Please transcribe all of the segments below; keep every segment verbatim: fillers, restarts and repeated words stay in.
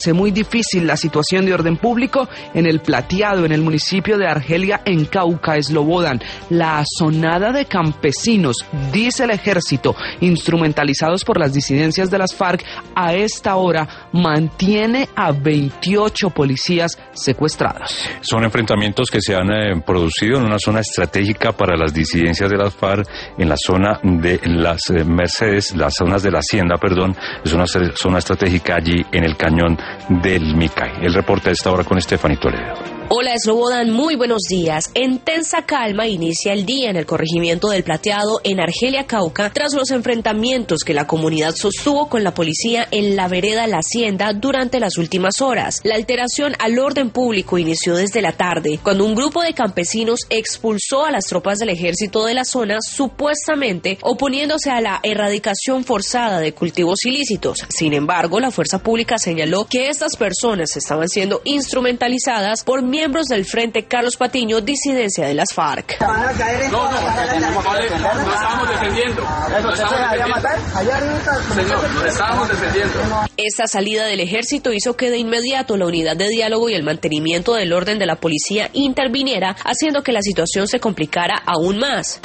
hace muy difícil la situación de orden público en el Plateado, en el municipio de Argelia, en Cauca, Eslobodan. La asonada de campesinos, dice el ejército, instrumentalizados por las disidencias de las FARC, a esta hora mantiene a veintiocho policías secuestrados. Son enfrentamientos que se han eh, producido en una zona estratégica para las disidencias de las FARC, en la zona de las eh, Mercedes, las zonas de la Hacienda, perdón, es una zona estratégica allí en el cañón del Micay. El reporte a esta hora con Stephanie Toledo. Hola, Eslobodan, muy buenos días. En tensa calma inicia el día en el corregimiento del Plateado, en Argelia, Cauca, tras los enfrentamientos que la comunidad sostuvo con la policía en la vereda La Hacienda durante las últimas horas. La alteración al orden público inició desde la tarde, cuando un grupo de campesinos expulsó a las tropas del ejército de la zona, supuestamente oponiéndose a la erradicación forzada de cultivos ilícitos. Sin embargo, la fuerza pública señaló que estas personas estaban siendo instrumentalizadas por miembros del Frente Carlos Patiño, disidencia de las FARC. No, no, no, no estamos defendiendo. No estamos defendiendo. Señor, nos estamos defendiendo. Esta salida del ejército hizo que de inmediato la unidad de diálogo y el mantenimiento del orden de la policía interviniera, haciendo que la situación se complicara aún más.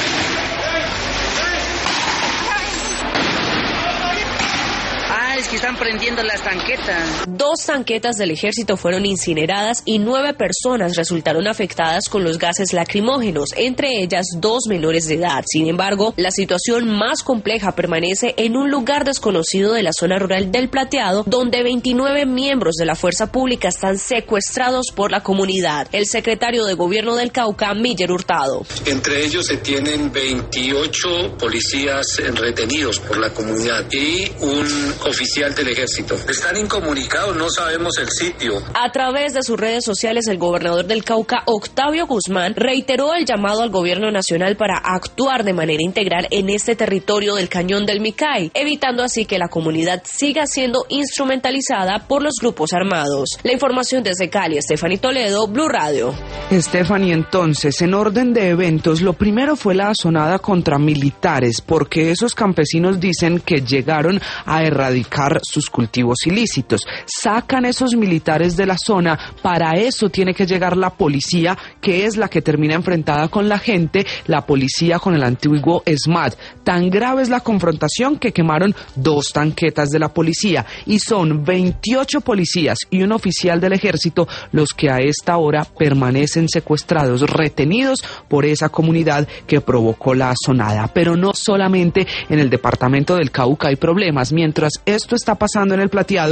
Es que están prendiendo las tanquetas. Dos tanquetas del ejército fueron incineradas y nueve personas resultaron afectadas con los gases lacrimógenos, entre ellas dos menores de edad. Sin embargo, la situación más compleja permanece en un lugar desconocido de la zona rural del Plateado, donde veintinueve miembros de la fuerza pública están secuestrados por la comunidad. El secretario de Gobierno del Cauca, Miller Hurtado. Entre ellos se tienen veintiocho policías retenidos por la comunidad y un oficial del ejército. Están incomunicados, no sabemos el sitio. A través de sus redes sociales, el gobernador del Cauca, Octavio Guzmán, reiteró el llamado al gobierno nacional para actuar de manera integral en este territorio del cañón del Micay, evitando así que la comunidad siga siendo instrumentalizada por los grupos armados. La información desde Cali, Stephanie Toledo, Blue Radio. Stephanie, entonces, en orden de eventos, lo primero fue la asonada contra militares, porque esos campesinos dicen que llegaron a erradicar sus cultivos ilícitos. Sacan esos militares de la zona, para eso tiene que llegar la policía, que es la que termina enfrentada con la gente, la policía con el antiguo SMAT. Tan grave es la confrontación que quemaron dos tanquetas de la policía, y son veintiocho policías y un oficial del ejército los que a esta hora permanecen secuestrados, retenidos por esa comunidad que provocó la asonada. Pero no solamente en el departamento del Cauca hay problemas. Mientras esto está pasando en el Plateado,